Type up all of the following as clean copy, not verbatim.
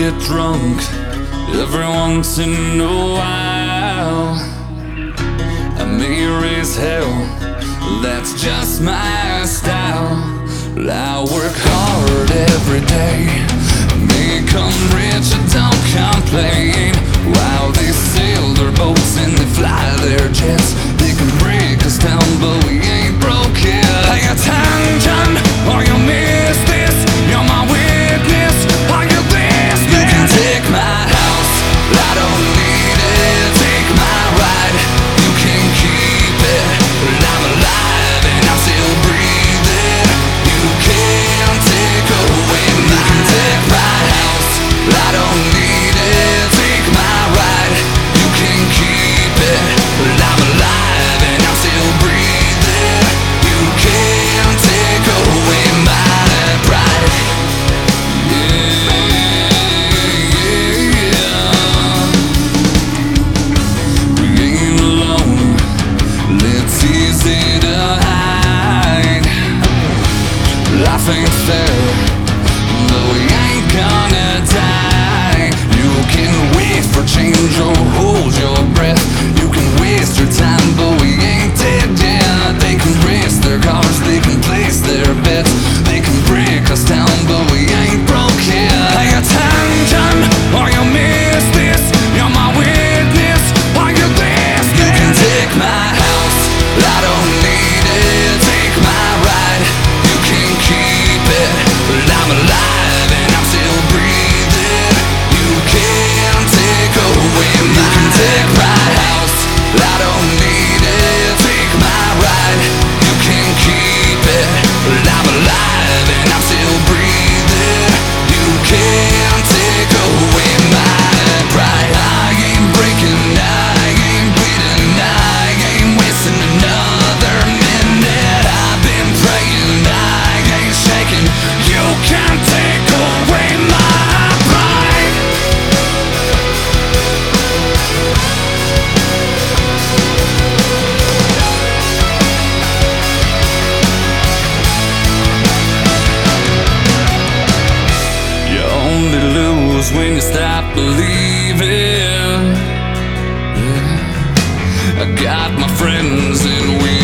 get drunk every once in a while. I may raise hell, that's just my style. I work hard every day, may come rich, I don't complain. While they sail their boats and they fly their jets, they can break us down, but we ain't broken. Pay attention or you'll miss this. You're my witness, are you this? You can take my house, I don't need it. Take my ride, you can keep it. I'm alive and I'm still breathing. You can't take away my. You can take my house, I don't need it. Take my ride, you can keep it. I'm alive and I'm still breathing. You can't take away my pride. Easy to hide. Life ain't fair, but we ain't gonna die. You can wait for change or hold your breath. You can waste your time, but we ain't dead yet. They can race their cars, they can place their bets. They can break us down, but we ain't broken. Pay attention or you'll miss this. You're my witness, are you this? You can take my house, I don't need it. Take my ride, you can keep it. I'm alive and I'm still breathing. You can't take away my. You can take my house, I don't need it. Take my ride, you can keep it. I'm alive and I'm still breathing. You can't take away my pride. I ain't breaking, I ain't bleeding, I ain't wasting another minute. I've been praying, I ain't shaking. You can't take away my pride. You only lose when you stop believing. I got my friends and we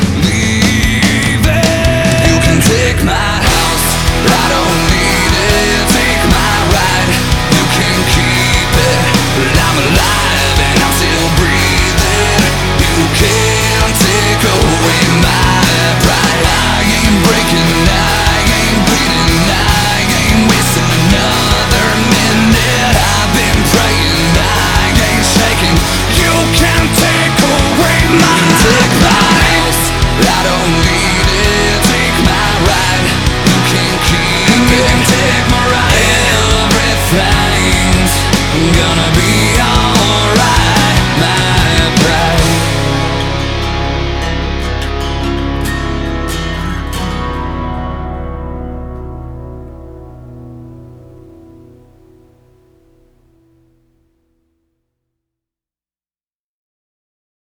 leaving. You can take my house, I don't need it. Take my ride, you can keep it. I'm alive and I'm still breathing. You can't take away my pride. I ain't breaking, I ain't bleeding, I ain't wasting another minute. I've been praying, I ain't shaking. You can't take away my. You can take my house, I don't